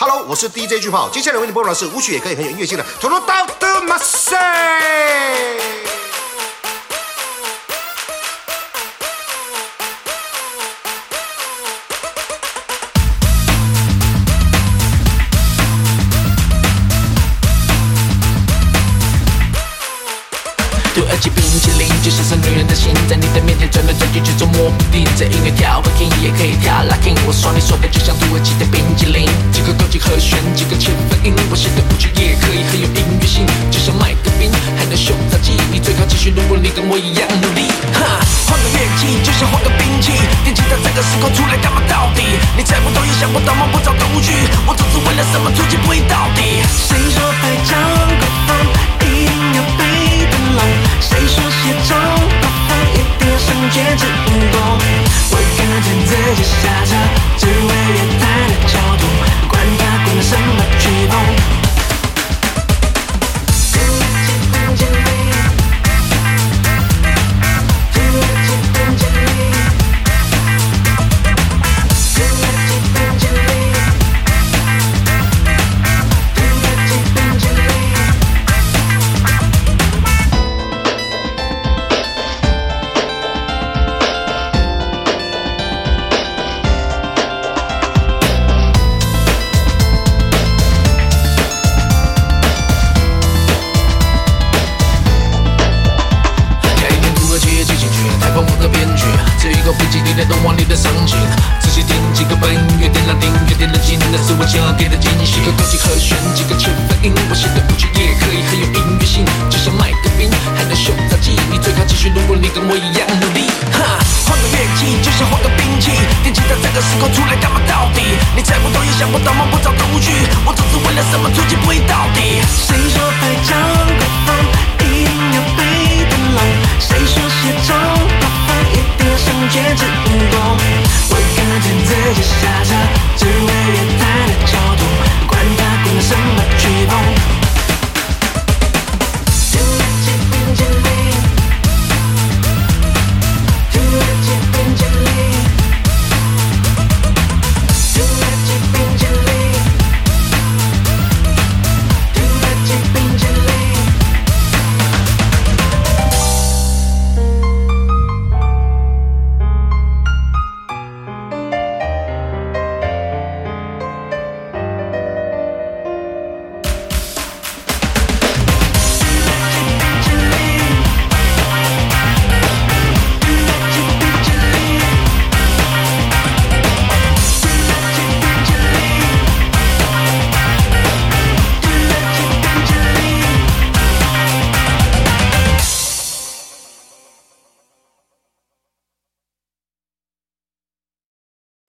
Hello， 我是 DJ 巨炮，接下来为你播放的是舞曲也可以很有音乐性的《Todo Do Mase》。 土耳其冰淇淋就像是女人的心，在你的面前转来转去，就捉摸不定。这音乐跳 King 也可以跳 Locking， 我说你说的就像土耳其的冰淇淋，几个高级和弦，几个切分音，我写的舞曲也可以很有音乐性，就像麦克冰，还能秀杂技。你最好继续，如果你跟我一样努力，哈，换个乐器就像换个兵器，电吉他这个时空出来干嘛到底？你猜不透也想不到，摸不着头绪，我总是为了什么出其不意到底？谁说拍张国风一定要被灯笼？谁说写中国风一定要上街之功？我干脆自己下车，只为乐坛的交通，管他滚了什么曲风。仔细听几个本乐点拉丁，乐点冷静，那是我想要给的惊喜。几个高级和弦，几个切分音，我写的舞曲也可以很有音乐性，就像麦克冰，还能秀杂技。你最好继续，如果你跟我一样努力，哈，换个乐器就像换个兵器，电吉他这个时空出来干嘛到底？你猜不透也想不到，摸不着头绪，我总是为了什么出其不意到底？谁说拍张国风一定要被灯笼？谁说写中国风一定要上街之功？我干脆自己下车，只为乐坛的交通，管他滚了什么曲风。